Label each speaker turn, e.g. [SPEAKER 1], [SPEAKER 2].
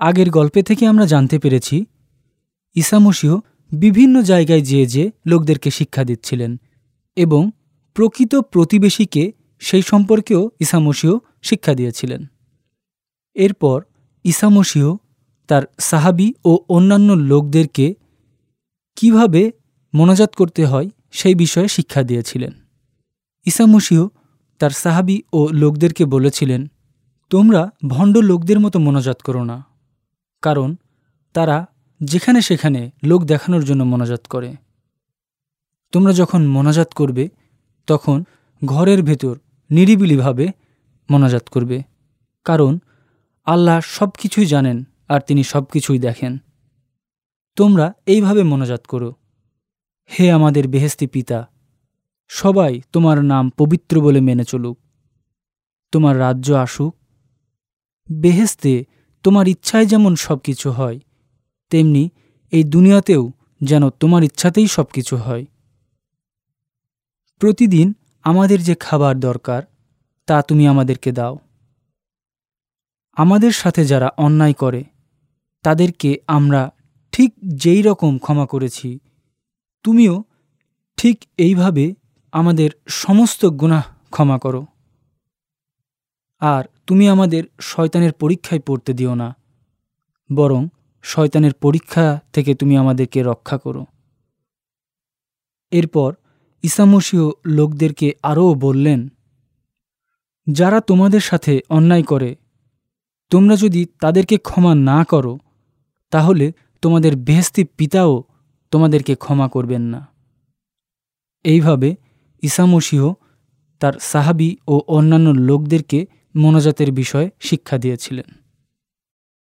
[SPEAKER 1] আগের গল্পে থেকে আমরা জানতে পেরেছি ঈসা মসীহ বিভিন্ন জায়গায় যেয়ে লোকদেরকে শিক্ষা দিচ্ছিলেন এবং প্রকৃত প্রতিবেশীকে সেই সম্পর্কেও ঈসা মসীহ শিক্ষা দিয়েছিলেন। এরপর ঈসা মসীহ তার সাহাবী ও অন্যান্য লোকদেরকে কিভাবে মোনাজাত করতে হয় সেই বিষয়ে শিক্ষা দিয়েছিলেন। ঈসা মসীহ তার সাহাবী ও লোকদেরকে বলেছিলেন, তোমরা ভণ্ড লোকদের মতো মোনাজাত করো না, কারণ তারা যেখানে সেখানে লোক দেখানোর জন্য মোনাজাত করে। তোমরা যখন মোনাজাত করবে তখন ঘরের ভেতর নিরিবিলিভাবে মোনাজাত করবে, কারণ আল্লাহ সব কিছুই জানেন আর তিনি সব কিছুই দেখেন। তোমরা এইভাবে মোনাজাত করো, হে আমাদের বেহেশতি পিতা, সবাই তোমার নাম পবিত্র বলে মেনে চলুক, তোমার রাজ্য আসুক, বেহেশতে তোমার ইচ্ছায় যেমন সব কিছু হয় তেমনি এই দুনিয়াতেও যেন তোমার ইচ্ছাতেই সব কিছু হয়। প্রতিদিন আমাদের যে খাবার দরকার তা তুমি আমাদেরকে দাও। আমাদের সাথে যারা অন্যায় করে তাদেরকে আমরা ঠিক যেই রকম ক্ষমা করেছি, তুমিও ঠিক এইভাবে আমাদের সমস্ত গুনাহ ক্ষমা করো। আর তুমি আমাদের শয়তানের পরীক্ষায় পড়তে দিও না, বরং শয়তানের পরীক্ষা থেকে তুমি আমাদেরকে রক্ষা করো। এরপর ঈসা মসীহ লোকদেরকে আরও বললেন, যারা তোমাদের সাথে অন্যায় করে তোমরা যদি তাদেরকে ক্ষমা না করো তাহলে তোমাদের বেহেশতি পিতাও তোমাদেরকে ক্ষমা করবেন না। এইভাবে ঈসা মসীহ তার সাহাবী ও অন্যান্য লোকদেরকে মোনাজাতের বিষয়ে শিক্ষা দিয়েছিলেন।